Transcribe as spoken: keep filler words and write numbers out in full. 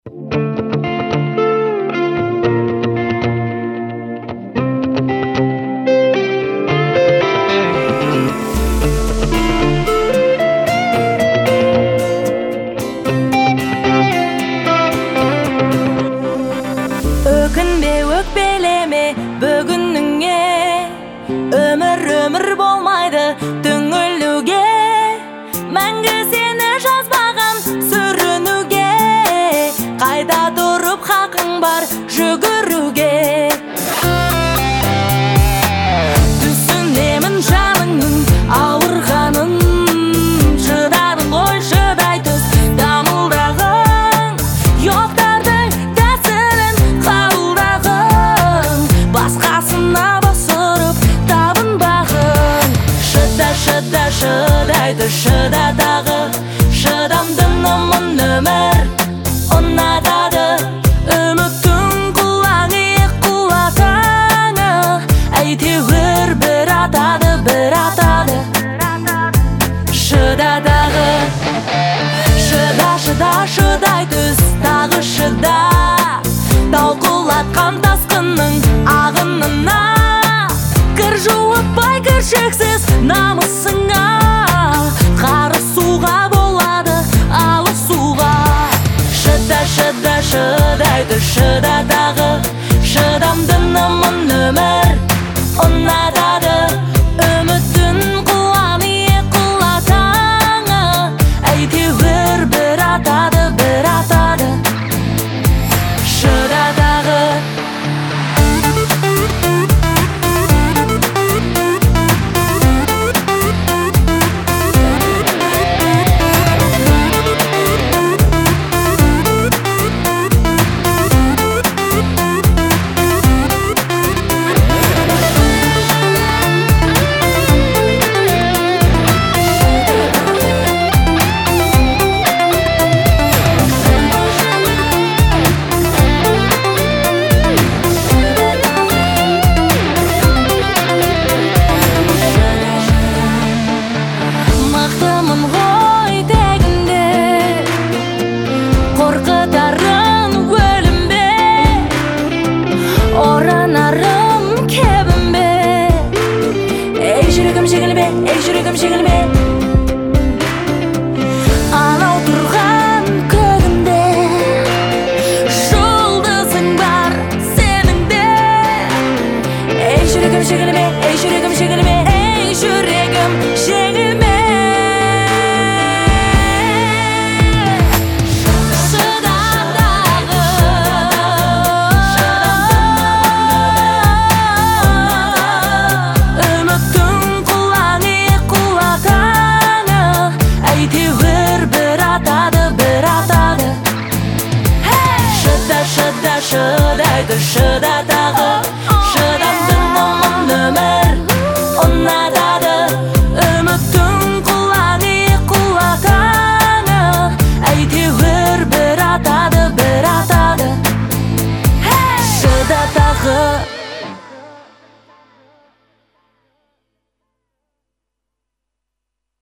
Өкінбе, өкпелеме бүгініңе, өмір-өмір болмайды түңілуге. Мәңгі сені жазбаған сүрінуге, қайда тұрып хақың бар жүгіруге. Түсінемін жаныңның ауырғанын, шыдадың ғой шыдай түс дамылдағың, жоқтардың тәсілін қабылдағың, басқасына бас ұрып табынбағың. Шыда, шыда, шыдайды шыда дағы, шыдамдымын өмір ұнатады. Үміттің құлағы құлатаңы, әйтеуір бір атады, бір атады. Шыда дағы, шыда, шыда, шыдай түс тағы шыда, талқылатқан тасқынның ағынына, кір жуытпай кіршексіз намысыңа, қарысуға болады алысуға. Шыда, шыда, шыдай түс шыда дағы, шыдамдымын өмір ұнатады.